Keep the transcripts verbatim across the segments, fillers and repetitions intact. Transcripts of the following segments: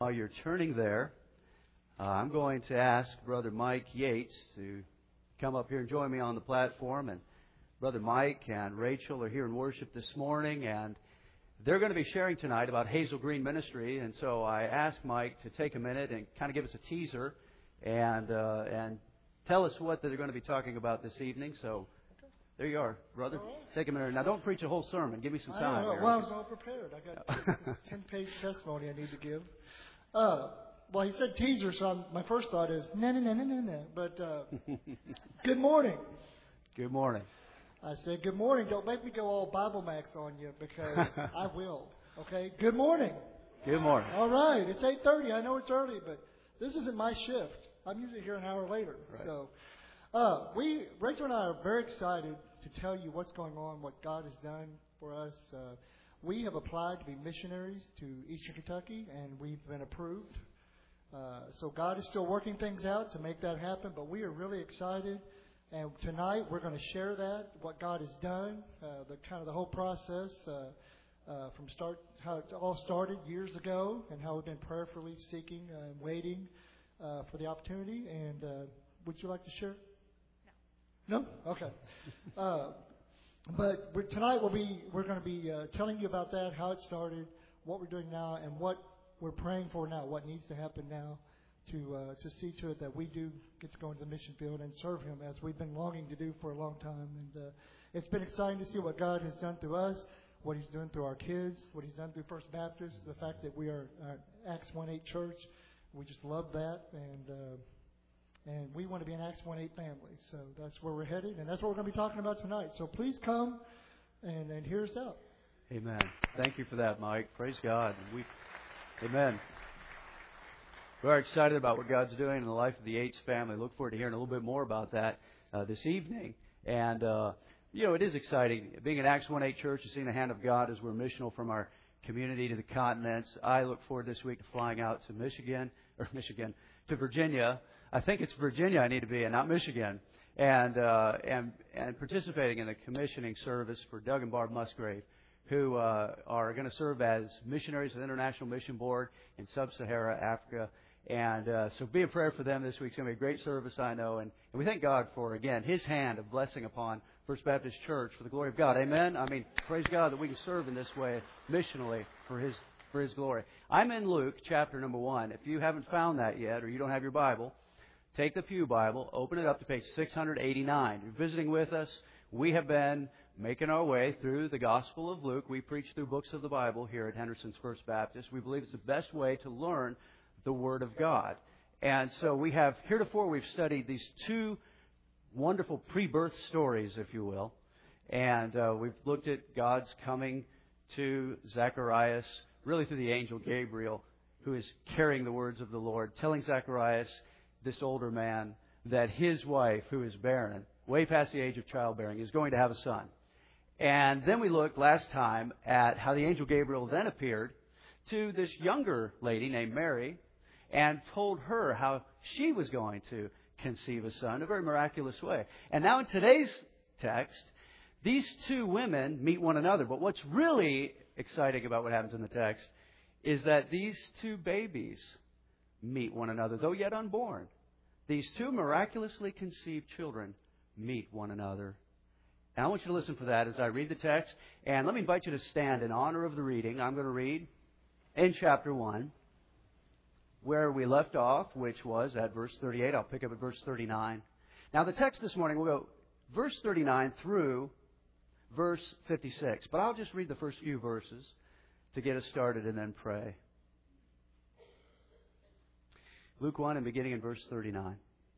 While you're turning there, uh, I'm going to ask Brother Mike Yates to come up here and join me on the platform. And Brother Mike and Rachel are here in worship this morning, and they're going to be sharing tonight about Hazel Green Ministry. And so I asked Mike to take a minute and kind of give us a teaser and uh, and tell us what they're going to be talking about this evening. So there you are, brother. Right. Take a minute. Now, don't preach a whole sermon. Give me some time. I don't know. Here. Well, I was all prepared. I got a ten-page testimony I need to give. Uh, well, he said teaser, so I'm, my first thought is, no, no, no, no, no, no. But uh, good morning. Good morning. I said, good morning. Don't make me go all Bible Max on you, because I will. Okay? Good morning. Good morning. All right. It's eight thirty. I know it's early, but this isn't my shift. I'm usually here an hour later. Right. So uh, we, Rachel and I are very excited to tell you what's going on, what God has done for us. Uh, we have applied to be missionaries to Eastern Kentucky, and we've been approved. Uh, so God is still working things out to make that happen, but we are really excited. And tonight we're going to share that, what God has done, uh, the kind of the whole process uh, uh, from start, how it all started years ago, and how we've been prayerfully seeking and waiting uh, for the opportunity. And uh, would you like to share? No. No? Okay. uh, but we're, tonight we'll be we're going to be uh, telling you about that, how it started, what we're doing now, and what we're praying for now, what needs to happen now to uh, to see to it that we do get to go into the mission field and serve Him as we've been longing to do for a long time. And uh, it's been exciting to see what God has done through us, what He's doing through our kids, what He's done through First Baptist, the fact that we are uh, Acts one eight church. We just love that, and uh, and we want to be an Acts one eight family. So that's where we're headed, and that's what we're going to be talking about tonight. So please come and, and hear us out. Amen. Thank you for that, Mike. Praise God. We, amen. We are excited about what God's doing in the life of the Yates family. Look forward to hearing a little bit more about that uh, this evening. And, uh, you know, it is exciting. Being an Acts one eight church and seeing the hand of God as we're missional from our community to the continents. I look forward this week to flying out to Michigan, or Michigan, to Virginia. I think it's Virginia I need to be in, not Michigan. And, uh, and, and participating in the commissioning service for Doug and Barb Musgrave, who uh, are going to serve as missionaries of the International Mission Board in Sub-Saharan Africa. And uh, so be in prayer for them this week. It's going to be a great service, I know. And, and we thank God for, again, His hand of blessing upon First Baptist Church for the glory of God. Amen? I mean, praise God that we can serve in this way missionally for His for His glory. I'm in Luke chapter number one. If you haven't found that yet or you don't have your Bible, take the Pew Bible, open it up to page six eighty-nine. If you're visiting with us, we have been making our way through the Gospel of Luke. We preach through books of the Bible here at Henderson's First Baptist. We believe it's the best way to learn the Word of God. And so we have, heretofore we've studied these two wonderful pre-birth stories, if you will. And uh, we've looked at God's coming to Zacharias, really through the angel Gabriel, who is carrying the words of the Lord, telling Zacharias, this older man, that his wife, who is barren, way past the age of childbearing, is going to have a son. And then we looked last time at how the angel Gabriel then appeared to this younger lady named Mary, and told her how she was going to conceive a son in a very miraculous way. And now in today's text, these two women meet one another. But what's really exciting about what happens in the text is that these two babies meet one another, though yet unborn. These two miraculously conceived children meet one another. And I want you to listen for that as I read the text. And let me invite you to stand in honor of the reading. I'm going to read in chapter one, where we left off, which was at verse thirty-eight. I'll pick up at verse thirty-nine. Now, the text this morning, we'll go verse thirty-nine through verse fifty-six. But I'll just read the first few verses to get us started and then pray. Luke one, and beginning in verse thirty-nine.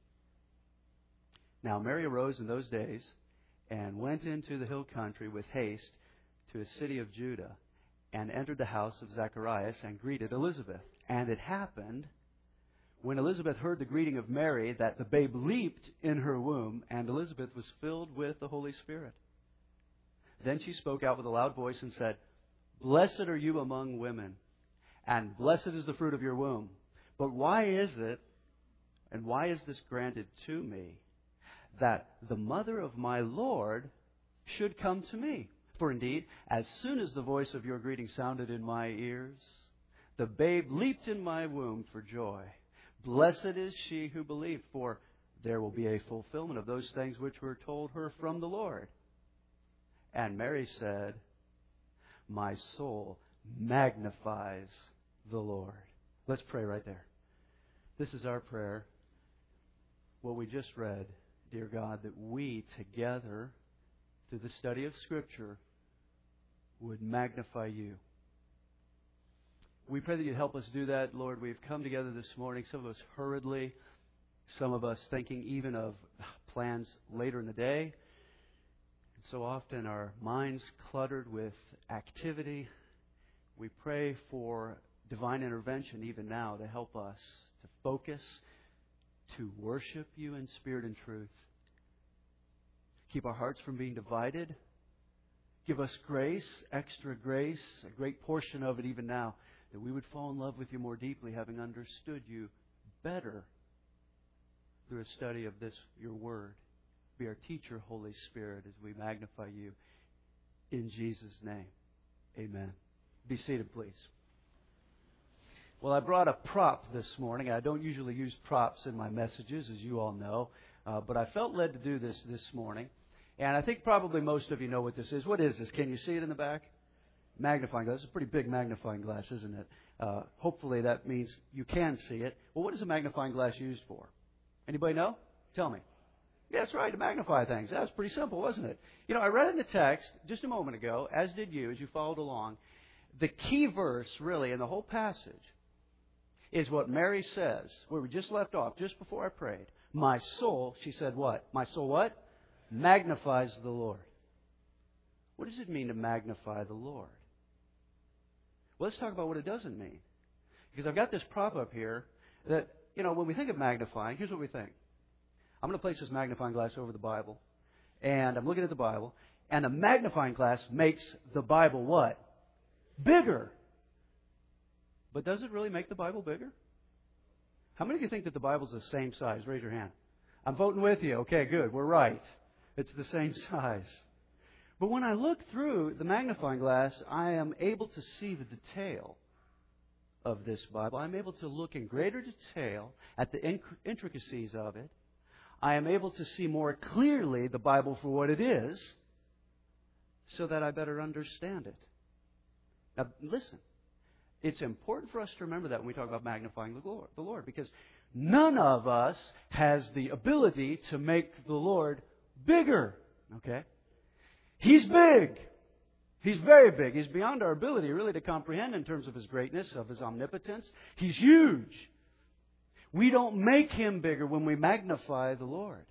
Now, Mary arose in those days and went into the hill country with haste to a city of Judah, and entered the house of Zacharias and greeted Elizabeth. And it happened, when Elizabeth heard the greeting of Mary, that the babe leaped in her womb, and Elizabeth was filled with the Holy Spirit. Then she spoke out with a loud voice and said, Blessed are you among women, and blessed is the fruit of your womb. But why is it, and why is this granted to me, that the mother of my Lord should come to me? For indeed, as soon as the voice of your greeting sounded in my ears, The babe leaped in my womb for joy. Blessed is she who believed, for there will be a fulfillment of those things which were told her from the Lord. And Mary said, my soul magnifies the Lord. Let's pray right there. This is our prayer. What we just read, dear God, that we together, through the study of Scripture, would magnify You. We pray that You'd help us do that, Lord. We've come together this morning, some of us hurriedly, some of us thinking even of plans later in the day. And so often our minds cluttered with activity. We pray for divine intervention even now to help us to focus, to worship You in spirit and truth. Keep our hearts from being divided. Give us grace, extra grace, a great portion of it even now, that we would fall in love with You more deeply, having understood You better through a study of this, Your Word. Be our teacher, Holy Spirit, as we magnify You. In Jesus' name, amen. Be seated, please. Well, I brought a prop this morning. I don't usually use props in my messages, as you all know, uh, but I felt led to do this this morning. And I think probably most of you know what this is. What is this? Can you see it in the back? Magnifying glass. It's a pretty big magnifying glass, isn't it? Uh, hopefully that means you can see it. Well, what is a magnifying glass used for? Anybody know? Tell me. Yeah, that's right, to magnify things. That was pretty simple, wasn't it? You know, I read in the text just a moment ago, as did you, as you followed along, the key verse, really, in the whole passage is what Mary says, where we just left off, just before I prayed. My soul, she said what? My soul what? Magnifies the Lord. What does it mean to magnify the Lord? Well, let's talk about what it doesn't mean. Because I've got this prop up here that, you know, when we think of magnifying, here's what we think. I'm going to place this magnifying glass over the Bible, and I'm looking at the Bible, and a magnifying glass makes the Bible what? Bigger. But does it really make the Bible bigger? How many of you think that the Bible's the same size? Raise your hand. I'm voting with you. Okay, good. We're right. It's the same size. But when I look through the magnifying glass, I am able to see the detail of this Bible. I'm able to look in greater detail at the intricacies of it. I am able to see more clearly the Bible for what it is, so that I better understand it. Now, listen. It's important for us to remember that when we talk about magnifying the Lord, the Lord, because none of us has the ability to make the Lord bigger. Okay? He's big. He's very big. He's beyond our ability really to comprehend in terms of His greatness, of His omnipotence. He's huge. We don't make Him bigger when we magnify the Lord.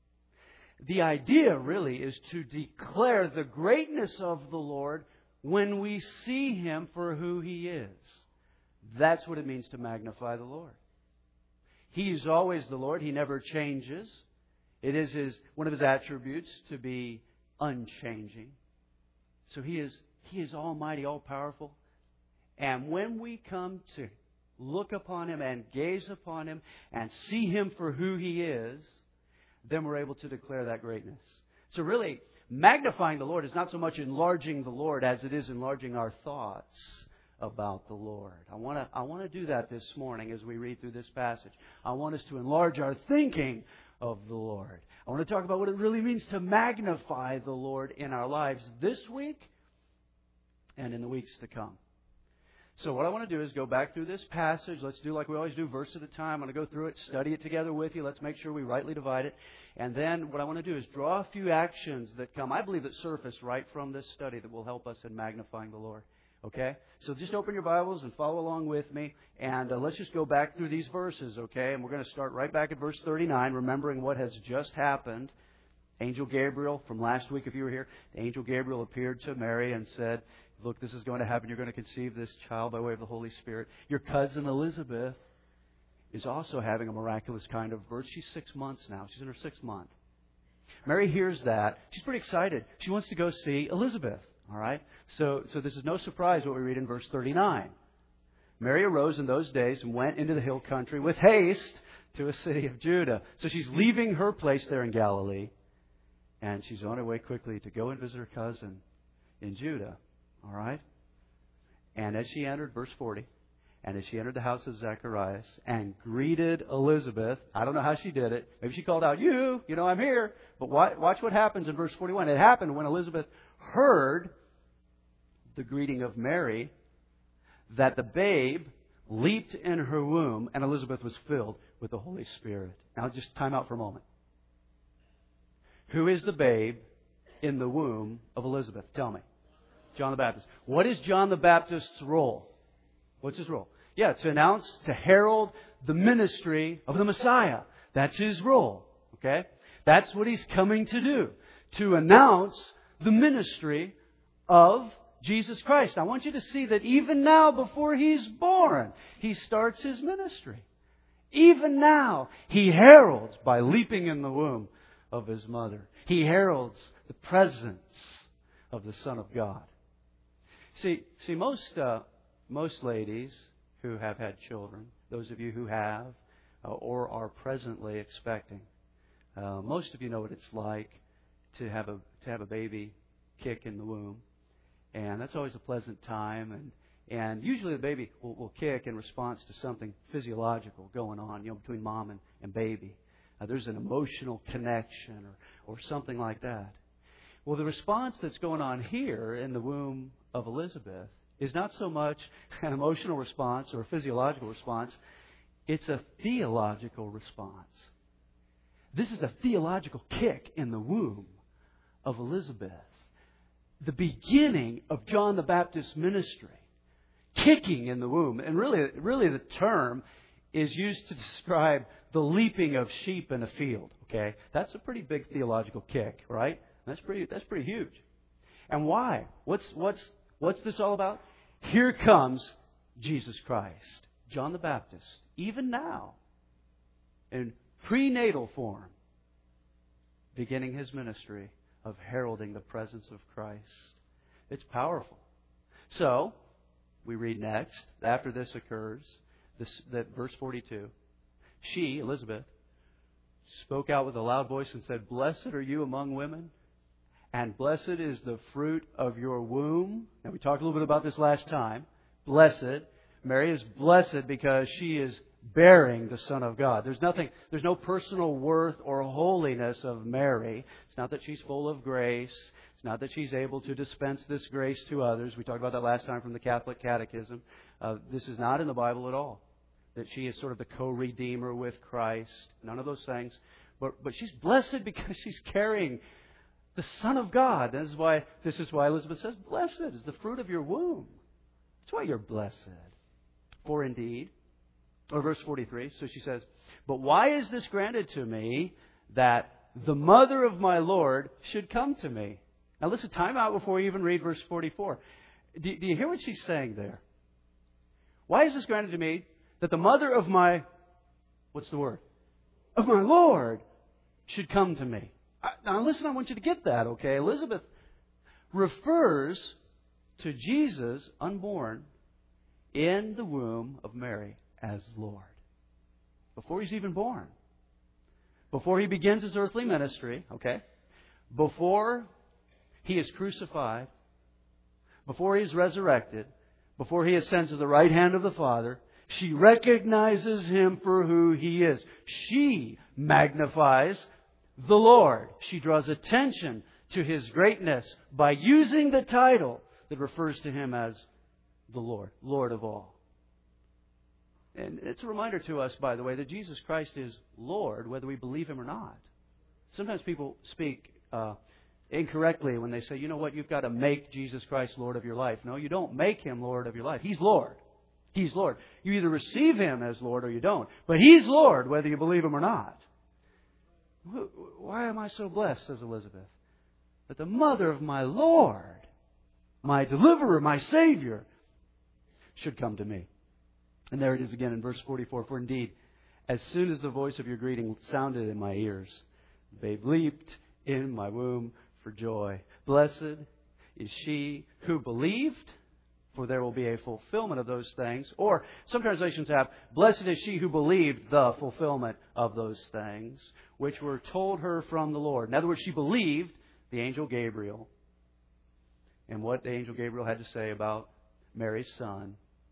The idea really is to declare the greatness of the Lord when we see Him for who He is. That's what it means to magnify the Lord. He is always the Lord. He never changes. It is his one of His attributes to be unchanging. So He is He is almighty, all-powerful. And when we come to look upon Him and gaze upon Him and see Him for who He is, then we're able to declare that greatness. So really, magnifying the Lord is not so much enlarging the Lord as it is enlarging our thoughts about the Lord. I want to I want to do that this morning as we read through this passage. I want us to enlarge our thinking of the Lord. I want to talk about what it really means to magnify the Lord in our lives this week and in the weeks to come. So what I want to do is go back through this passage. Let's do like we always do, verse at a time. I'm going to go through it, study it together with you. Let's make sure we rightly divide it. And then what I want to do is draw a few actions that come, I believe, that surface right from this study that will help us in magnifying the Lord. Okay? So just open your Bibles and follow along with me. And uh, let's just go back through these verses, okay? And we're going to start right back at verse thirty-nine, remembering what has just happened. Angel Gabriel, from last week if you were here, the angel Gabriel appeared to Mary and said, look, this is going to happen. You're going to conceive this child by way of the Holy Spirit. Your cousin Elizabeth is also having a miraculous kind of birth. She's six months now. She's in her sixth month. Mary hears that. She's pretty excited. She wants to go see Elizabeth. All right? So, so this is no surprise what we read in verse thirty-nine. Mary arose in those days and went into the hill country with haste to a city of Judah. So she's leaving her place there in Galilee, and she's on her way quickly to go and visit her cousin in Judah. All right? And as she entered, verse forty, And as she entered the house of Zacharias and greeted Elizabeth, I don't know how she did it. Maybe she called out, you, you know, I'm here. But watch what happens in verse forty-one. It happened when Elizabeth heard the greeting of Mary that the babe leaped in her womb and Elizabeth was filled with the Holy Spirit. Now just time out for a moment. Who is the babe in the womb of Elizabeth? Tell me. John the Baptist. What is John the Baptist's role? What's his role? Yeah, to announce, to herald the ministry of the Messiah. That's his role. Okay? That's what he's coming to do. To announce the ministry of Jesus Christ. I want you to see that even now, before he's born, he starts his ministry. Even now, he heralds by leaping in the womb of his mother. He heralds the presence of the Son of God. See, see, most uh, most ladies who have had children, those of you who have uh, or are presently expecting, uh, most of you know what it's like to have a to have a baby kick in the womb, and that's always a pleasant time. And and usually the baby will, will kick in response to something physiological going on, you know, between mom and, and baby. Uh, there's an emotional connection or or something like that. Well, the response that's going on here in the womb of Elizabeth is not so much an emotional response or a physiological response. It's a theological response. This is a theological kick in the womb of Elizabeth. The beginning of John the Baptist's ministry. Kicking in the womb. And really, really the term is used to describe the leaping of sheep in a field. Okay? That's a pretty big theological kick, right? That's pretty that's pretty huge. And why? What's what's what's this all about? Here comes Jesus Christ, John the Baptist, even now, in prenatal form, beginning his ministry of heralding the presence of Christ. It's powerful. So, we read next, after this occurs, this, that verse forty-two, she, Elizabeth, spoke out with a loud voice and said, "Blessed are you among women, and blessed is the fruit of your womb." Now, we talked a little bit about this last time. Blessed. Mary is blessed because she is bearing the Son of God. There's nothing, there's no personal worth or holiness of Mary. It's not that she's full of grace. It's not that she's able to dispense this grace to others. We talked about that last time from the Catholic Catechism. Uh, this is not in the Bible at all. That she is sort of the co-redeemer with Christ. None of those things. But, but she's blessed because she's carrying the Son of God. This is why this is why Elizabeth says, "Blessed is the fruit of your womb." That's why you're blessed. For indeed, or verse forty-three, so she says, "But why is this granted to me that the mother of my Lord should come to me?" Now listen, time out before we even read verse forty-four. Do, do you hear what she's saying there? Why is this granted to me that the mother of my, what's the word? Of my Lord should come to me. Now listen, I want you to get that, okay? Elizabeth refers to Jesus, unborn, in the womb of Mary as Lord. Before He's even born. Before He begins His earthly ministry, okay? Before He is crucified. Before He is resurrected. Before He ascends to the right hand of the Father. She recognizes Him for who He is. She magnifies the Lord. She draws attention to His greatness by using the title that refers to Him as the Lord, Lord of all. And it's a reminder to us, by the way, that Jesus Christ is Lord, whether we believe Him or not. Sometimes people speak uh, incorrectly when they say, you know what, you've got to make Jesus Christ Lord of your life. No, you don't make Him Lord of your life. He's Lord. He's Lord. You either receive Him as Lord or you don't. But He's Lord, whether you believe Him or not. Why am I so blessed, says Elizabeth, that the mother of my Lord, my deliverer, my Savior, should come to me? And there it is again in verse forty-four. For indeed, as soon as the voice of your greeting sounded in my ears, the babe leaped in my womb for joy. Blessed is she who believed, for there will be a fulfillment of those things. Or some translations have, blessed is she who believed the fulfillment of those things, which were told her from the Lord. In other words, she believed the angel Gabriel and what the angel Gabriel had to say about Mary's son,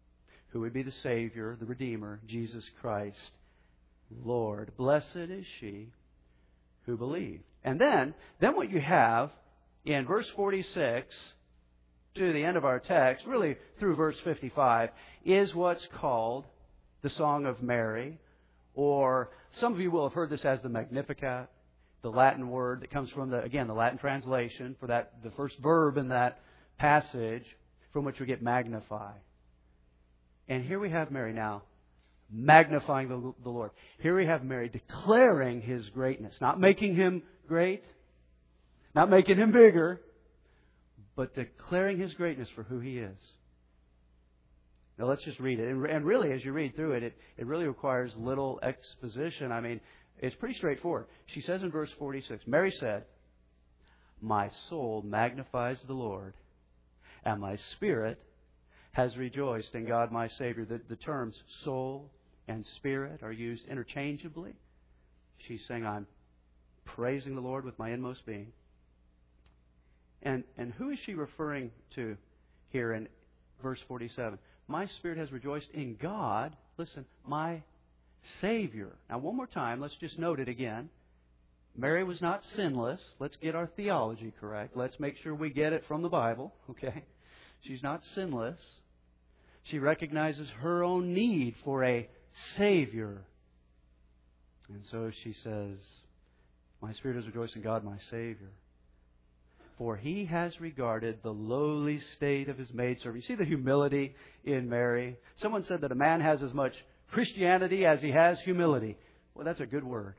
who would be the Savior, the Redeemer, Jesus Christ, Lord. Blessed is she who believed. And then, then what you have in verse forty-six to the end of our text, really through verse fifty-five, is what's called the Song of Mary, or some of you will have heard this as the Magnificat, the Latin word that comes from the, again, the Latin translation for that, the first verb in that passage from which we get magnify. And here we have Mary now magnifying the, the Lord. Here we have Mary declaring His greatness. Not making Him great, not making Him bigger, but declaring His greatness for who He is. Now let's just read it. And, and really, as you read through it, it, it really requires little exposition. I mean, it's pretty straightforward. She says in verse forty-six, Mary said, "My soul magnifies the Lord, and my spirit has rejoiced in God my Savior." The, the terms soul and spirit are used interchangeably. She's saying, I'm praising the Lord with my inmost being. And, and who is she referring to here in verse forty-seven? My spirit has rejoiced in God, listen, my Savior. Now one more time, let's just note it again. Mary was not sinless. Let's get our theology correct. Let's make sure we get it from the Bible, okay? She's not sinless. She recognizes her own need for a Savior. And so she says, my spirit has rejoiced in God, my Savior. For He has regarded the lowly state of His maidservant. You see the humility in Mary? Someone said that a man has as much Christianity as he has humility. Well, that's a good word.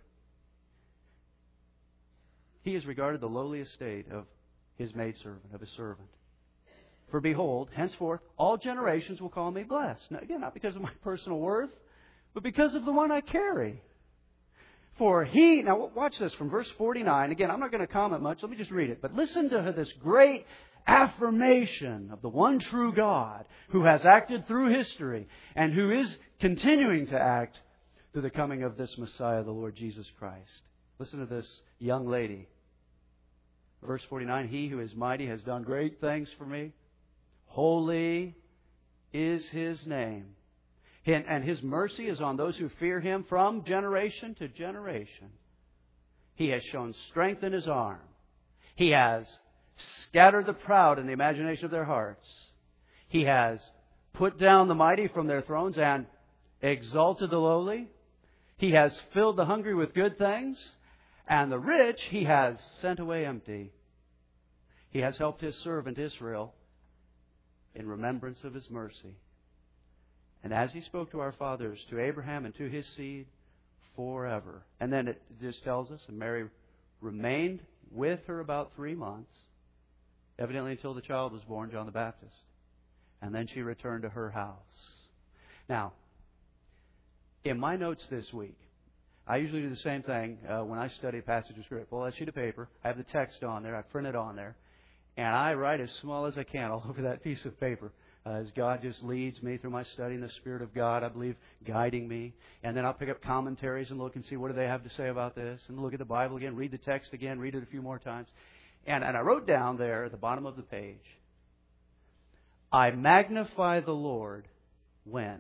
He has regarded the lowly estate of His maidservant, of His servant. For behold, henceforth, all generations will call me blessed. Now, again, not because of my personal worth, but because of the one I carry. For He, now watch this from verse forty-nine. Again, I'm not going to comment much. Let me just read it. But listen to this great affirmation of the one true God who has acted through history and who is continuing to act through the coming of this Messiah, the Lord Jesus Christ. Listen to this young lady. Verse forty-nine, He who is mighty has done great things for me. Holy is His name. And His mercy is on those who fear Him from generation to generation. He has shown strength in His arm. He has scattered the proud in the imagination of their hearts. He has put down the mighty from their thrones and exalted the lowly. He has filled the hungry with good things, and the rich He has sent away empty. He has helped His servant Israel in remembrance of His mercy. And as He spoke to our fathers, to Abraham and to his seed forever. And then it just tells us, and Mary remained with her about three months, evidently until the child was born, John the Baptist. And then she returned to her house. Now, in my notes this week, I usually do the same thing uh, when I study a passage of Scripture. Well, that sheet of paper, I have the text on there, I print it on there, and I write as small as I can all over that piece of paper. Uh, as God just leads me through my study in the Spirit of God, I believe, guiding me. And then I'll pick up commentaries and look and see what do they have to say about this. And look at the Bible again, read the text again, read it a few more times. And, and I wrote down there at the bottom of the page, I magnify the Lord when.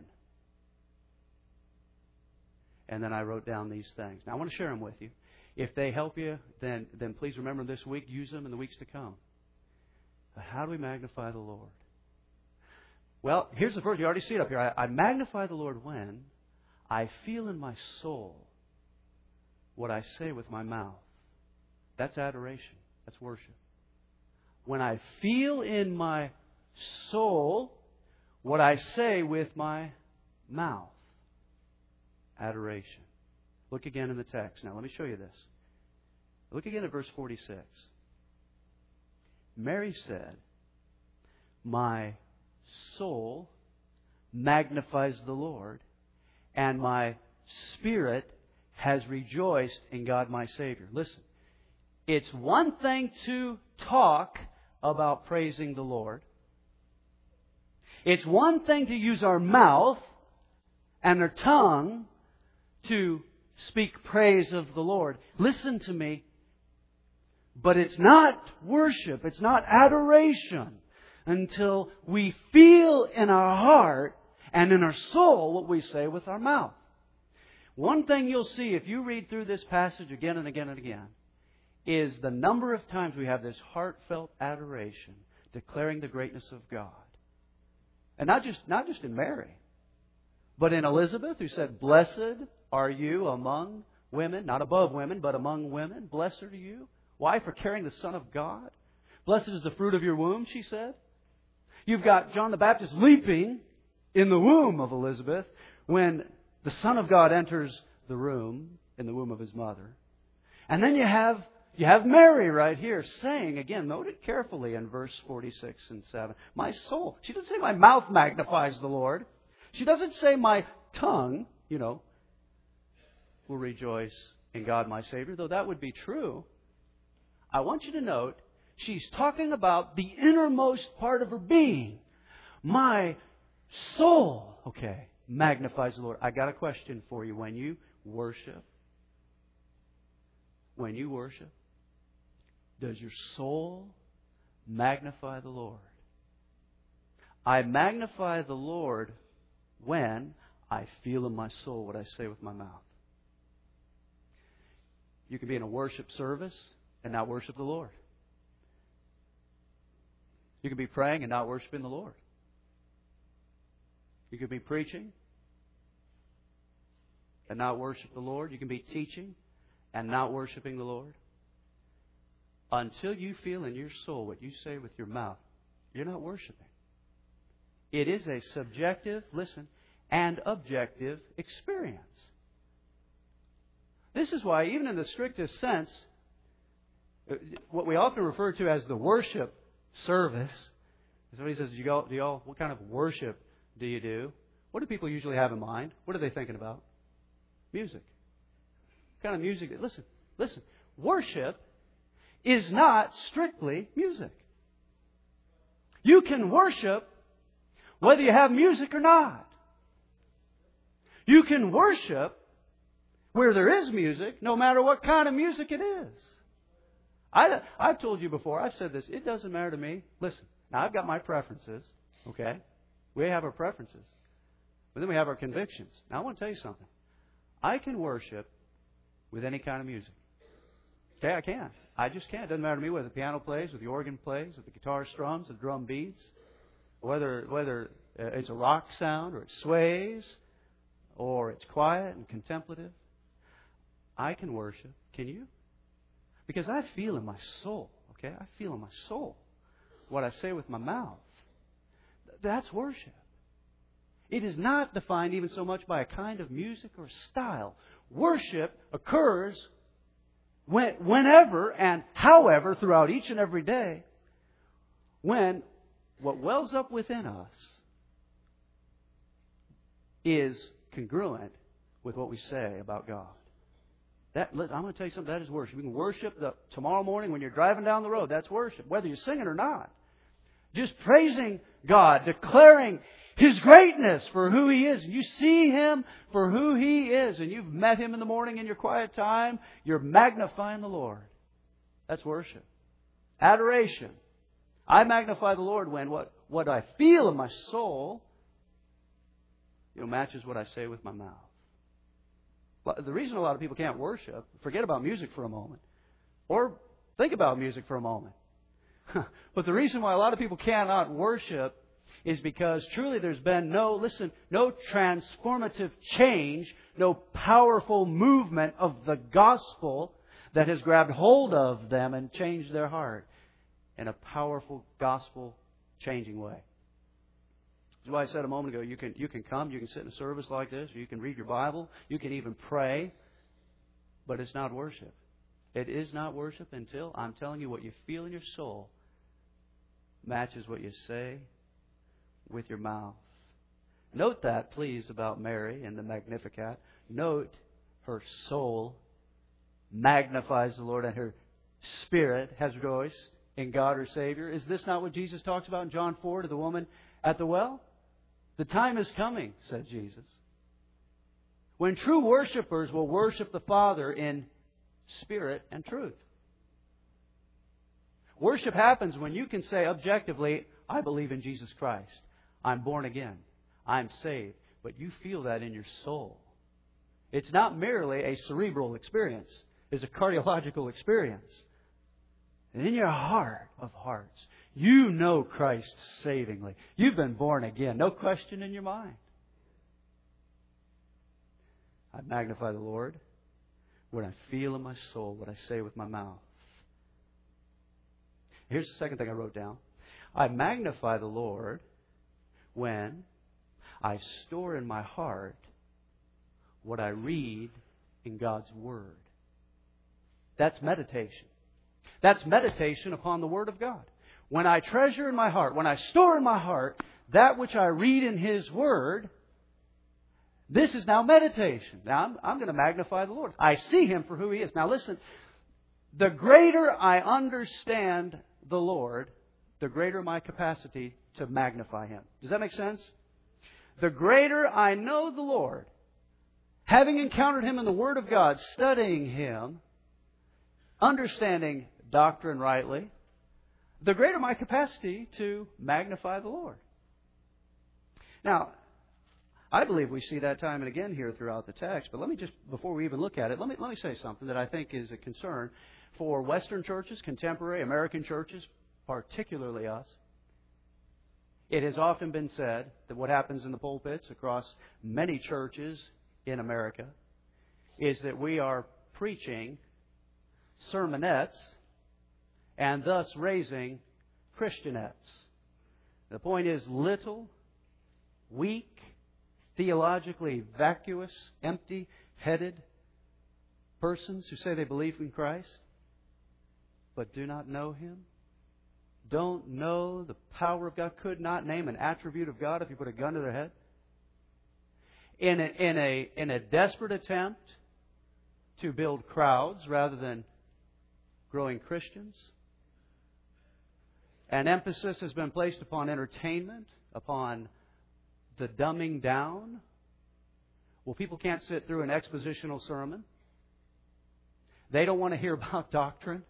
And then I wrote down these things. Now I want to share them with you. If they help you, then, then please remember this week, use them in the weeks to come. But how do we magnify the Lord? Well, here's the first. You already see it up here. I, I magnify the Lord when I feel in my soul what I say with my mouth. That's adoration. That's worship. When I feel in my soul what I say with my mouth. Adoration. Look again in the text. Now, let me show you this. Look again at verse forty-six. Mary said, my soul magnifies the Lord, and my spirit has rejoiced in God my Savior. Listen, it's one thing to talk about praising the Lord. It's one thing to use our mouth and our tongue to speak praise of the Lord. Listen to me. But it's not worship. It's not adoration until we feel in our heart And in our soul, what we say with our mouth. One thing you'll see if you read through this passage again and again and again is the number of times we have this heartfelt adoration declaring the greatness of God. And not just, not just in Mary, but in Elizabeth, who said, "Blessed are you among women," not above women, but among women. Blessed are you. Why? For carrying the Son of God. Blessed is the fruit of your womb, she said. You've got John the Baptist leaping in the womb of Elizabeth when the Son of God enters the room, in the womb of His mother. And then you have you have Mary right here saying, again, note it carefully in verse forty-six and seven, "My soul." She doesn't say my mouth magnifies the Lord. She doesn't say my tongue, you know, will rejoice in God my Savior, though that would be true. I want you to note, she's talking about the innermost part of her being. My soul, okay, magnifies the Lord. I got a question for you. When you worship, when you worship, does your soul magnify the Lord? I magnify the Lord when I feel in my soul what I say with my mouth. You can be in a worship service and not worship the Lord. You can be praying and not worshiping the Lord. You can be preaching and not worship the Lord. You can be teaching and not worshiping the Lord. Until you feel in your soul what you say with your mouth, you're not worshiping. It is a subjective, listen, and objective experience. This is why, even in the strictest sense, what we often refer to as the worship service, somebody says, do you all, do you all, what kind of worship do you do? What do people usually have in mind? What are they thinking about? Music. What kind of music? Listen, listen. Worship is not strictly music. You can worship whether you have music or not. You can worship where there is music, no matter what kind of music it is. I, I've told you before, I've said this, it doesn't matter to me. Listen, now I've got my preferences, okay? We have our preferences. But then we have our convictions. Now I want to tell you something. I can worship with any kind of music. Okay, I can. I just can. It doesn't matter to me whether the piano plays, or the organ plays, or the guitar strums, or the drum beats, whether whether it's a rock sound, or it sways, or it's quiet and contemplative. I can worship. Can you? Because I feel in my soul, okay? I feel in my soul what I say with my mouth. That's worship. It is not defined even so much by a kind of music or style. Worship occurs when, whenever and however throughout each and every day when what wells up within us is congruent with what we say about God. That, I'm going to tell you something, that is worship. You can worship the, tomorrow morning when you're driving down the road. That's worship, whether you're singing or not. Just praising God, declaring His greatness for who He is. You see Him for who He is, and you've met Him in the morning in your quiet time. You're magnifying the Lord. That's worship. Adoration. I magnify the Lord when what, what I feel in my soul, you know, matches what I say with my mouth. But the reason a lot of people can't worship, forget about music for a moment, or think about music for a moment. But the reason why a lot of people cannot worship is because truly there's been no, listen, no transformative change, no powerful movement of the gospel that has grabbed hold of them and changed their heart in a powerful gospel changing way. That's why I said a moment ago, you can you can come, you can sit in a service like this, or you can read your Bible, you can even pray, but it's not worship. It is not worship until, I'm telling you, what you feel in your soul matches what you say with your mouth. Note that, please, about Mary and the Magnificat. Note her soul magnifies the Lord and her spirit has rejoiced in God her Savior. Is this not what Jesus talks about in John four to the woman at the well? The time is coming, said Jesus, when true worshipers will worship the Father in spirit and truth. Worship happens when you can say objectively, I believe in Jesus Christ. I'm born again. I'm saved. But you feel that in your soul. It's not merely a cerebral experience. It's a cardiological experience. And in your heart of hearts, you know Christ savingly. You've been born again. No question in your mind. I magnify the Lord when I feel in my soul what I say with my mouth. Here's the second thing I wrote down. I magnify the Lord when I store in my heart what I read in God's Word. That's meditation. That's meditation upon the Word of God. When I treasure in my heart, when I store in my heart that which I read in His Word, this is now meditation. Now, I'm, I'm going to magnify the Lord. I see Him for who He is. Now, listen, the greater I understand the Lord, the greater my capacity to magnify Him. Does that make sense? The greater I know the Lord, having encountered Him in the Word of God, studying Him, understanding doctrine rightly, the greater my capacity to magnify the Lord. Now, I believe we see that time and again here throughout the text. But let me just, before we even look at it, let me let me say something that I think is a concern for Western churches, contemporary American churches, particularly us. It has often been said that what happens in the pulpits across many churches in America is that we are preaching sermonettes and thus raising Christianettes. The point is little, weak, theologically vacuous, empty-headed persons who say they believe in Christ but do not know Him, don't know the power of God, could not name an attribute of God if you put a gun to their head. In a, in a, in a desperate attempt to build crowds rather than growing Christians, an emphasis has been placed upon entertainment, upon the dumbing down. Well, people can't sit through an expositional sermon. They don't want to hear about doctrine.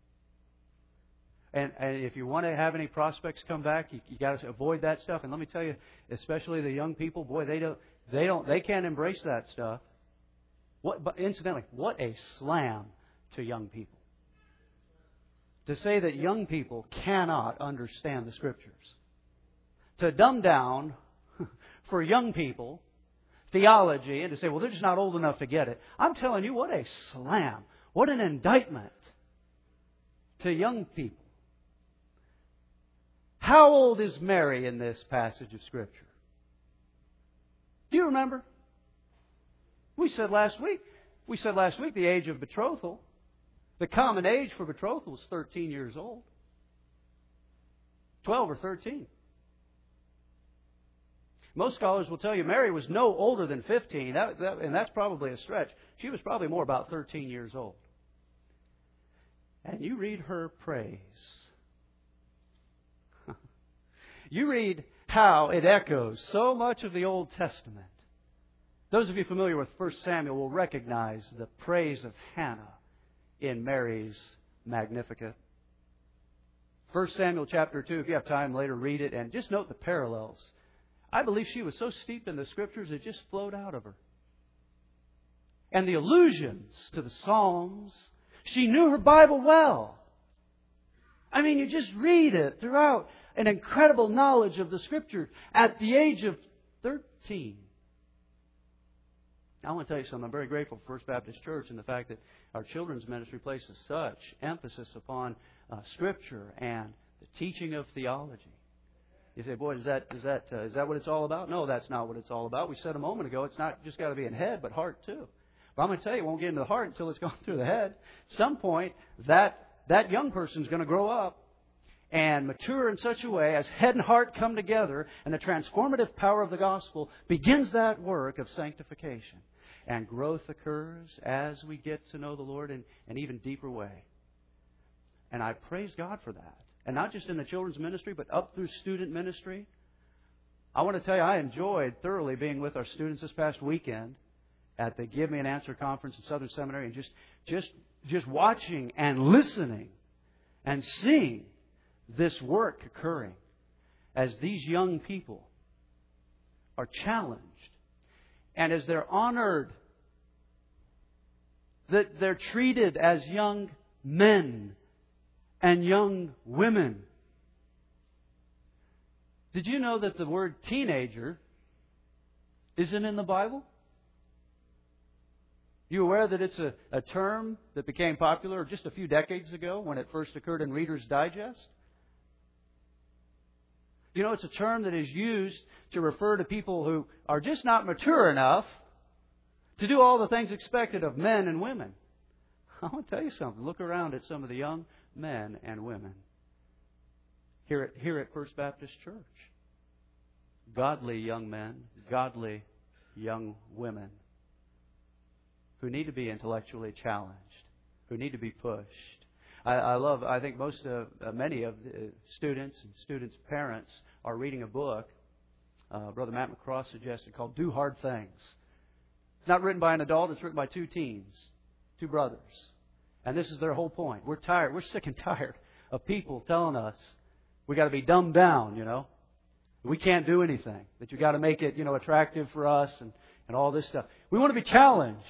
And, and if you want to have any prospects come back, you, you got to avoid that stuff. And let me tell you, especially the young people, boy, they don't, they don't, they can't embrace that stuff. What, but incidentally, what a slam to young people to say that young people cannot understand the Scriptures. To dumb down for young people theology and to say, well, they're just not old enough to get it. I'm telling you, what a slam. What an indictment to young people. How old is Mary in this passage of Scripture? Do you remember? We said last week, we said last week the age of betrothal, the common age for betrothal was thirteen years old. twelve or thirteen. Most scholars will tell you Mary was no older than fifteen, that, that, and that's probably a stretch. She was probably more about thirteen years old. And you read her praise. You read how it echoes so much of the Old Testament. Those of you familiar with First Samuel will recognize the praise of Hannah in Mary's Magnificat. First Samuel chapter two, if you have time later, read it and just note the parallels. I believe she was so steeped in the Scriptures it just flowed out of her. And the allusions to the Psalms, she knew her Bible well. I mean, you just read it throughout. An incredible knowledge of the Scripture at the age of thirteen. I want to tell you something. I'm very grateful for First Baptist Church and the fact that our children's ministry places such emphasis upon uh, Scripture and the teaching of theology. You say, boy, is that is that uh, is that what it's all about? No, that's not what it's all about. We said a moment ago, it's not just got to be in head, but heart too. But I'm going to tell you, it won't get into the heart until it's gone through the head. At some point, that that young person's going to grow up and mature in such a way as head and heart come together, and the transformative power of the gospel begins that work of sanctification. And growth occurs as we get to know the Lord in an even deeper way. And I praise God for that. And not just in the children's ministry, but up through student ministry. I want to tell you, I enjoyed thoroughly being with our students this past weekend at the Give Me an Answer conference in Southern Seminary, and just, just, just watching and listening and seeing this work occurring as these young people are challenged. And as they're honored, that they're treated as young men and young women. Did you know that the word teenager isn't in the Bible? You aware that it's a, a term that became popular just a few decades ago when it first occurred in Reader's Digest? You know, it's a term that is used to refer to people who are just not mature enough to do all the things expected of men and women. I want to tell you something. Look around at some of the young men and women here at, here at First Baptist Church. Godly young men, godly young women who need to be intellectually challenged, who need to be pushed. I, I love, I think most of, uh, many of the students and students' parents are reading a book, uh, Brother Matt McCross suggested, called Do Hard Things. It's not written by an adult, it's written by two teens, two brothers. And this is their whole point. We're tired, we're sick and tired of people telling us we got to be dumbed down, you know. We can't do anything. That you got to make it, you know, attractive for us and, and all this stuff. We want to be challenged.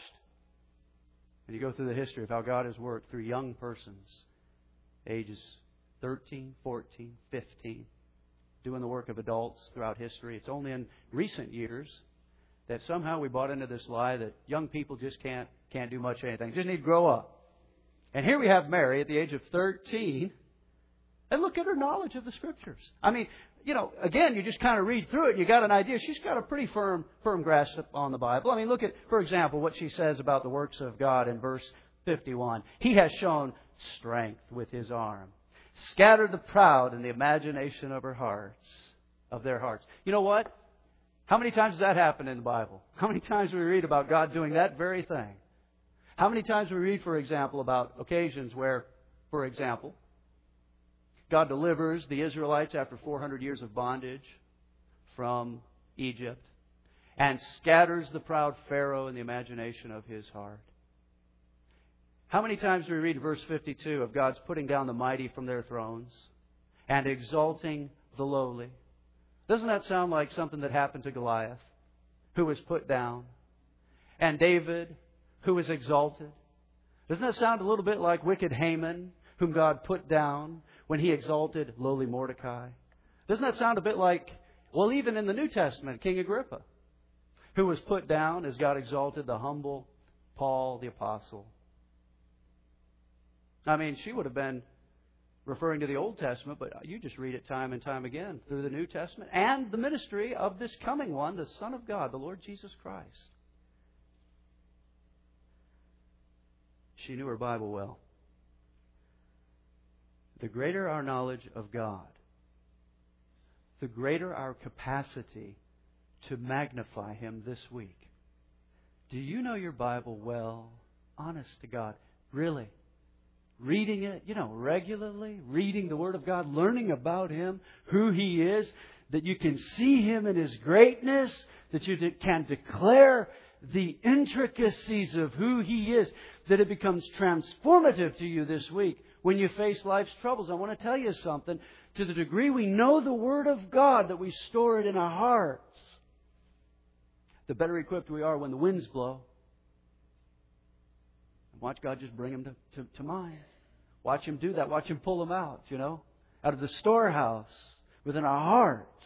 And you go through the history of how God has worked through young persons, ages thirteen, fourteen, fifteen, doing the work of adults throughout history. It's only in recent years that somehow we bought into this lie that young people just can't can't do much anything. Just need to grow up. And here we have Mary at the age of thirteen. And look at her knowledge of the Scriptures. I mean, you know, again, you just kind of read through it and you got an idea. She's got a pretty firm firm grasp on the Bible. I mean, look at, for example, what she says about the works of God in verse fifty-one. He has shown strength with His arm, scattered the proud in the imagination of her hearts, of their hearts. You know what? How many times does that happen in the Bible? How many times do we read about God doing that very thing? How many times do we read, for example, about occasions where, for example, God delivers the Israelites after four hundred years of bondage from Egypt and scatters the proud Pharaoh in the imagination of his heart? How many times do we read verse fifty-two of God's putting down the mighty from their thrones and exalting the lowly? Doesn't that sound like something that happened to Goliath, who was put down, and David, who was exalted? Doesn't that sound a little bit like wicked Haman, whom God put down when He exalted lowly Mordecai? Doesn't that sound a bit like, well, even in the New Testament, King Agrippa, who was put down as God exalted the humble Paul the Apostle? I mean, she would have been referring to the Old Testament, but you just read it time and time again through the New Testament and the ministry of this coming one, the Son of God, the Lord Jesus Christ. She knew her Bible well. The greater our knowledge of God, the greater our capacity to magnify Him this week. Do you know your Bible well? Honest to God. Really? Reading it, you know, regularly. Reading the Word of God. Learning about Him. Who He is. That you can see Him in His greatness. That you can declare the intricacies of who He is. That it becomes transformative to you this week. When you face life's troubles, I want to tell you something. To the degree we know the Word of God, that we store it in our hearts, the better equipped we are when the winds blow. Watch God just bring them to, to, to mind. Watch Him do that. Watch Him pull them out, you know, out of the storehouse within our hearts.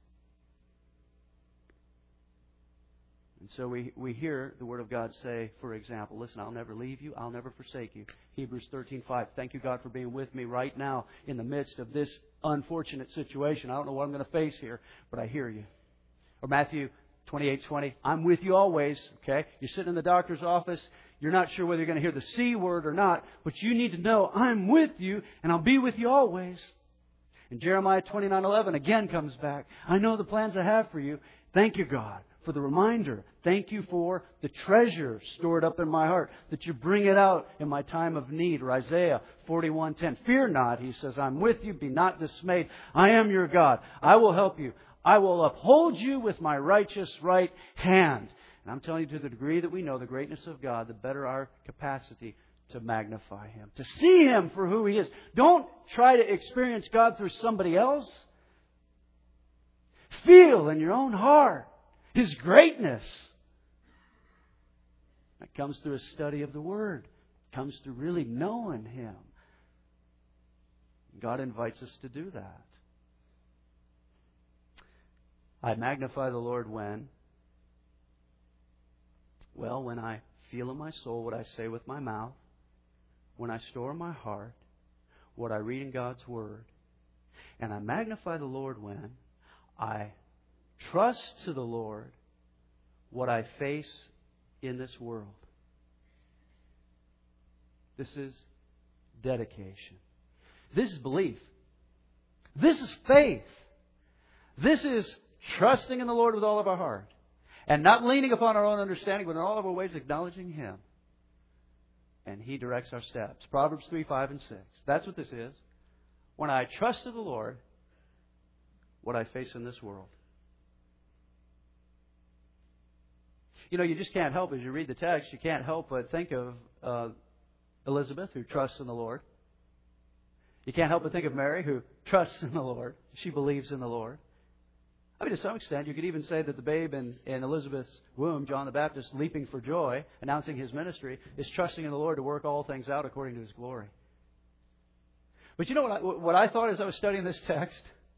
And so we, we hear the Word of God say, for example, listen, I'll never leave you. I'll never forsake you. Hebrews thirteen five. Thank you, God, for being with me right now in the midst of this unfortunate situation. I don't know what I'm going to face here, but I hear you. Or Matthew twenty-eight twenty. I'm with you always. Okay? You're sitting in the doctor's office. You're not sure whether you're going to hear the C word or not, but you need to know I'm with you and I'll be with you always. And Jeremiah twenty-nine eleven again comes back. I know the plans I have for you. Thank you, God, for the reminder. Thank you for the treasure stored up in my heart, that you bring it out in my time of need. Or Isaiah forty-one ten. Fear not, He says, I'm with you. Be not dismayed. I am your God. I will help you. I will uphold you with my righteous right hand. And I'm telling you, to the degree that we know the greatness of God, the better our capacity to magnify Him, to see Him for who He is. Don't try to experience God through somebody else. Feel in your own heart His greatness. That comes through a study of the Word. It comes through really knowing Him. God invites us to do that. I magnify the Lord when? Well, when I feel in my soul what I say with my mouth, when I store in my heart what I read in God's Word. And I magnify the Lord when I trust to the Lord what I face in this world. This is dedication. This is belief. This is faith. This is trusting in the Lord with all of our heart. And not leaning upon our own understanding, but in all of our ways acknowledging Him. And He directs our steps. Proverbs three, five, and six. That's what this is. When I trust in the Lord what I face in this world. You know, you just can't help, as you read the text, you can't help but think of uh, Elizabeth, who trusts in the Lord. You can't help but think of Mary, who trusts in the Lord. She believes in the Lord. I mean, to some extent, you could even say that the babe in, in Elizabeth's womb, John the Baptist, leaping for joy, announcing his ministry, is trusting in the Lord to work all things out according to His glory. But you know what I, what I thought as I was studying this text?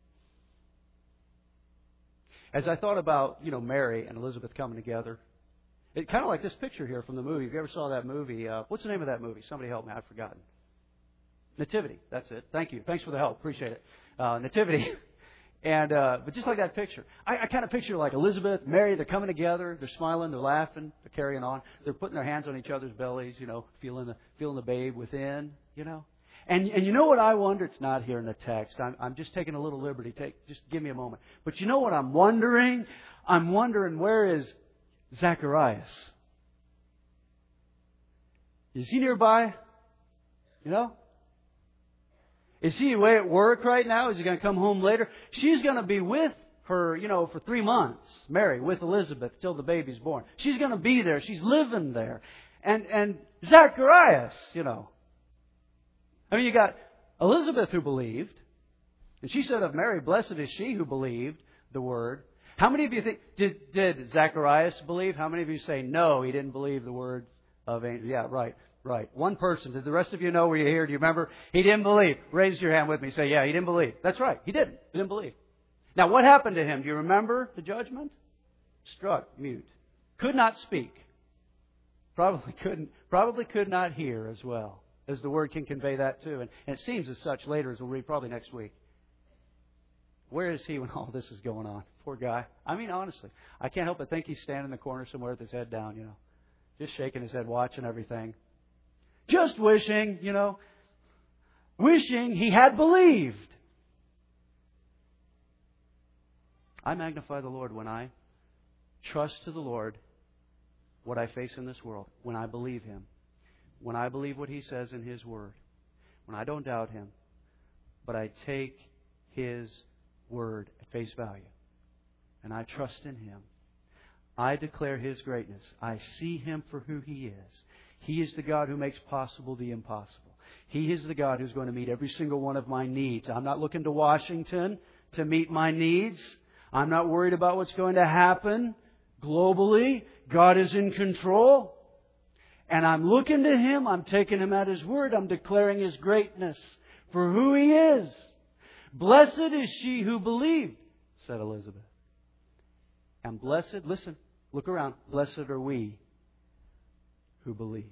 As I thought about, you know, Mary and Elizabeth coming together, it kind of like this picture here from the movie. If you ever saw that movie, uh, what's the name of that movie? Somebody help me, I've forgotten. Nativity. That's it. Thank you. Thanks for the help. Appreciate it. Uh, Nativity. And uh, but just like that picture, I, I kind of picture like Elizabeth, Mary. They're coming together. They're smiling. They're laughing. They're carrying on. They're putting their hands on each other's bellies. You know, feeling the feeling the babe within. You know, and and you know what I wonder? It's not here in the text. I'm I'm just taking a little liberty. Take just give me a moment. But you know what I'm wondering? I'm wondering, where is Zacharias? Is he nearby? You know? Is he away at work right now? Is he going to come home later? She's going to be with her, you know, for three months, Mary, with Elizabeth, till the baby's born. She's going to be there. She's living there. And and Zacharias, you know. I mean, you got Elizabeth who believed. And she said of Mary, blessed is she who believed the word. How many of you think, did, did Zacharias believe? How many of you say, no, he didn't believe the word of angels? Yeah, right. Right. One person. Did the rest of you know? Were you here? Do you remember? He didn't believe. Raise your hand with me. Say, yeah, he didn't believe. That's right. He didn't. He didn't believe. Now, what happened to him? Do you remember the judgment? Struck mute. Could not speak. Probably couldn't. Probably could not hear as well, as the word can convey that too. And, and it seems as such later, as we'll read probably next week. Where is he when all this is going on? Poor guy. I mean, honestly, I can't help but think he's standing in the corner somewhere with his head down, you know, just shaking his head, watching everything. Just wishing, you know, wishing he had believed. I magnify the Lord when I trust to the Lord what I face in this world, when I believe Him, when I believe what He says in His Word, when I don't doubt Him, but I take His Word at face value, and I trust in Him. I declare His greatness. I see Him for who He is. He is the God who makes possible the impossible. He is the God who's going to meet every single one of my needs. I'm not looking to Washington to meet my needs. I'm not worried about what's going to happen globally. God is in control. And I'm looking to Him. I'm taking Him at His word. I'm declaring His greatness for who He is. Blessed is she who believed, said Elizabeth. And blessed, listen, look around. Blessed are we who believe.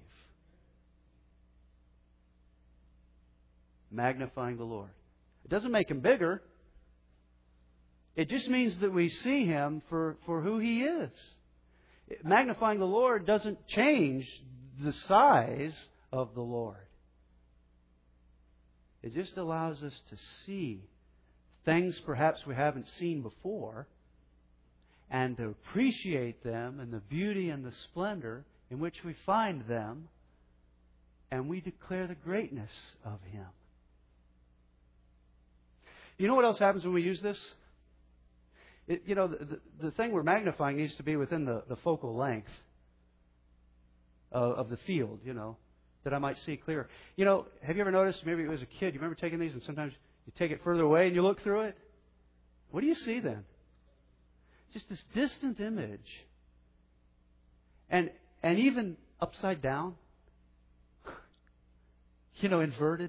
Magnifying the Lord. It doesn't make Him bigger. It just means that we see Him for, for who He is. Magnifying the Lord doesn't change the size of the Lord. It just allows us to see things perhaps we haven't seen before, and to appreciate them and the beauty and the splendor in which we find them, and we declare the greatness of Him. You know what else happens when we use this? It, you know, the, the, the thing we're magnifying needs to be within the, the focal length of, of the field, you know, that I might see clearer. You know, have you ever noticed, maybe it was a kid, you remember taking these and sometimes you take it further away and you look through it? What do you see then? just this distant image. And and even upside down. You know, inverted.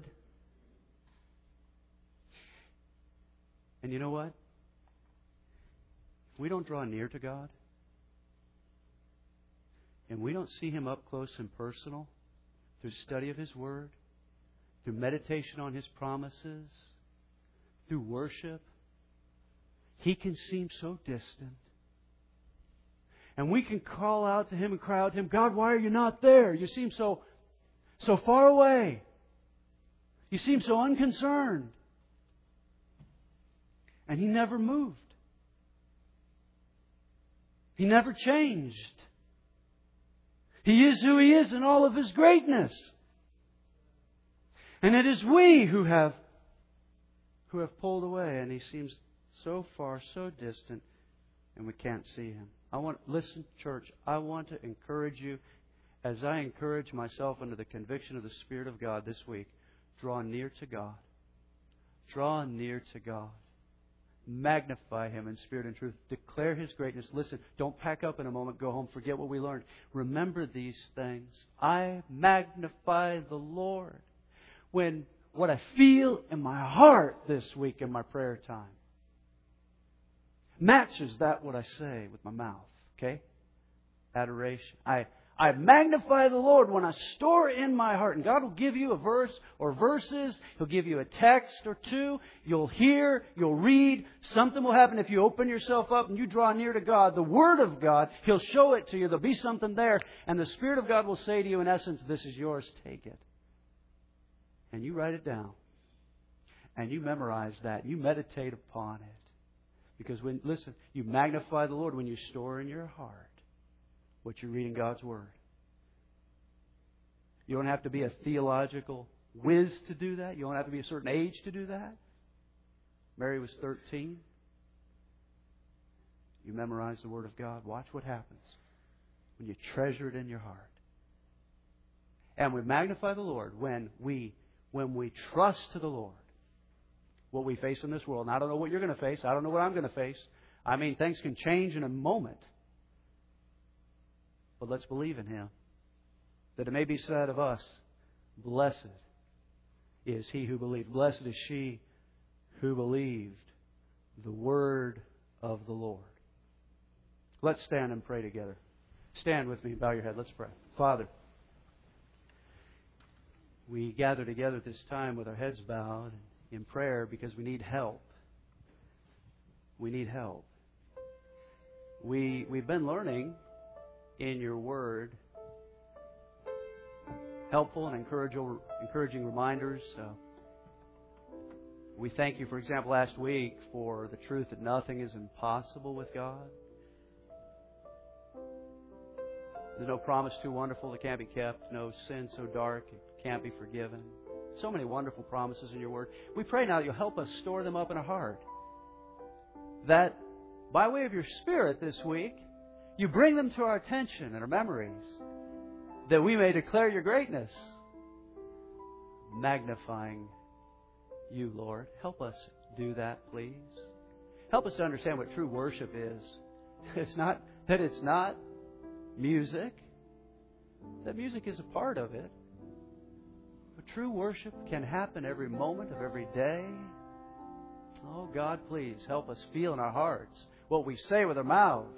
And you know what? If we don't draw near to God, and we don't see Him up close and personal through study of His Word, through meditation on His promises, through worship, He can seem so distant. And we can call out to Him and cry out to Him, God, why are you not there? You seem so, so far away. You seem so unconcerned. And He never moved. He never changed. He is who He is in all of His greatness. And it is we who have who have pulled away, and He seems so far, so distant, and we can't see Him. I want listen, church, I want to encourage you, as I encourage myself under the conviction of the Spirit of God this week, draw near to God. Draw near to God. Magnify Him in spirit and truth. Declare His greatness. Listen, don't pack up in a moment, go home, forget what we learned. Remember these things. I magnify the Lord. When what I feel in my heart this week in my prayer time matches that what I say with my mouth. Okay? Adoration. I I magnify the Lord when I store in my heart. And God will give you a verse or verses. He'll give you a text or two. You'll hear, you'll read. Something will happen if you open yourself up and you draw near to God. The Word of God, He'll show it to you. There'll be something there. And the Spirit of God will say to you, in essence, this is yours, take it. And you write it down. And you memorize that. You meditate upon it. Because when, listen, you magnify the Lord when you store in your heart what you read in God's Word. You don't have to be a theological whiz to do that. You don't have to be a certain age to do that. Mary was thirteen. You memorize the Word of God. Watch what happens when you treasure it in your heart. And we magnify the Lord when we when we trust to the Lord what we face in this world. And I don't know what you're going to face. I don't know what I'm going to face. I mean, things can change in a moment. But let's believe in Him. That it may be said of us, blessed is he who believed. Blessed is she who believed the word of the Lord. Let's stand and pray together. Stand with me and bow your head. Let's pray. Father, we gather together at this time with our heads bowed in prayer because we need help. We need help. We, we've been learning in your Word helpful and encouraging, encouraging reminders. Uh, we thank you, for example, last week for the truth that nothing is impossible with God. There's no promise too wonderful that can't be kept, no sin so dark it can't be forgiven. So many wonderful promises in your Word. We pray now that you'll help us store them up in our heart. That by way of your Spirit this week, you bring them to our attention and our memories, that we may declare your greatness, magnifying you, Lord. Help us do that, please. Help us to understand what true worship is. It's not that it's not music. That music is a part of it. But true worship can happen every moment of every day. Oh, God, please help us feel in our hearts what we say with our mouths.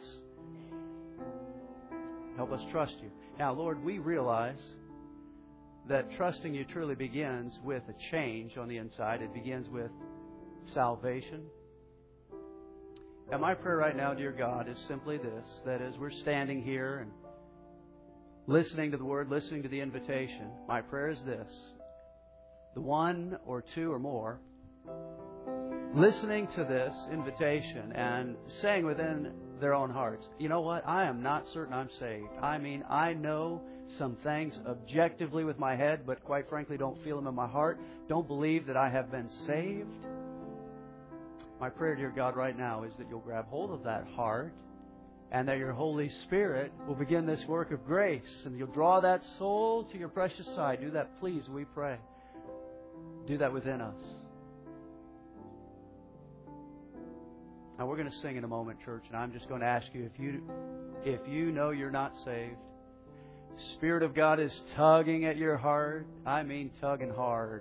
Help us trust you. Now, Lord, we realize that trusting you truly begins with a change on the inside. It begins with salvation. And my prayer right now, dear God, is simply this, that as we're standing here and listening to the Word, listening to the invitation, my prayer is this: the one or two or more listening to this invitation and saying within their own hearts, you know what, I am not certain I'm saved. I mean, I know some things objectively with my head, but quite frankly don't feel them in my heart. Don't believe that I have been saved. My prayer, dear God, right now is that you'll grab hold of that heart and that your Holy Spirit will begin this work of grace and you'll draw that soul to your precious side. Do that, please, we pray. Do that within us. Now, we're going to sing in a moment, church, and I'm just going to ask you, if you if you know you're not saved, the Spirit of God is tugging at your heart. I mean tugging hard.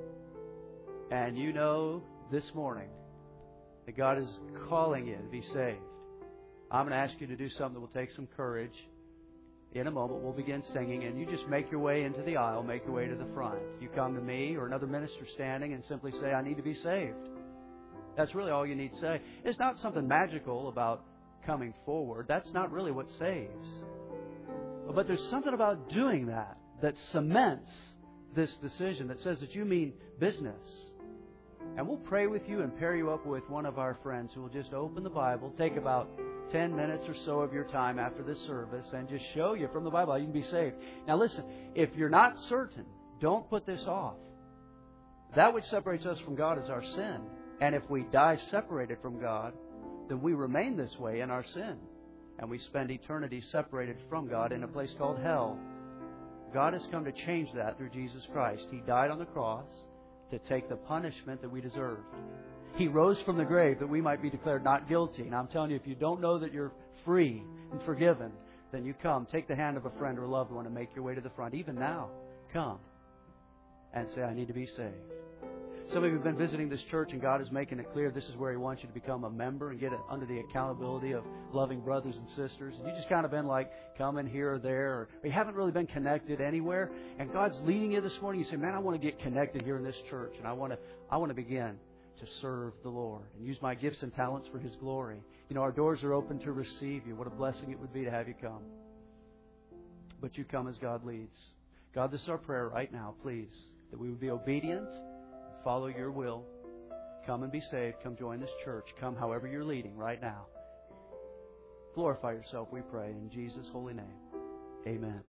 And you know this morning that God is calling you to be saved. I'm going to ask you to do something that will take some courage. In a moment, we'll begin singing, and you just make your way into the aisle, make your way to the front. You come to me or another minister standing and simply say, I need to be saved. That's really all you need to say. It's not something magical about coming forward. That's not really what saves. But there's something about doing that that cements this decision, that says that you mean business. And we'll pray with you and pair you up with one of our friends who will just open the Bible, take about ten minutes or so of your time after this service, and just show you from the Bible how you can be saved. Now listen, if you're not certain, don't put this off. That which separates us from God is our sin. And if we die separated from God, then we remain this way in our sin. And we spend eternity separated from God in a place called hell. God has come to change that through Jesus Christ. He died on the cross to take the punishment that we deserved. He rose from the grave that we might be declared not guilty. And I'm telling you, if you don't know that you're free and forgiven, then you come. Take the hand of a friend or a loved one and make your way to the front. Even now, come and say, I need to be saved. Some of you have been visiting this church and God is making it clear this is where He wants you to become a member and get under the accountability of loving brothers and sisters. And you just kind of been like coming here or there, or you haven't really been connected anywhere. And God's leading you this morning. You say, man, I want to get connected here in this church, and I want to, I want to begin to serve the Lord and use my gifts and talents for His glory. You know, our doors are open to receive you. What a blessing it would be to have you come. But you come as God leads. God, this is our prayer right now, please, that we would be obedient, follow your will. Come and be saved. Come join this church. Come however you're leading right now. Glorify yourself, we pray, in Jesus' holy name. Amen.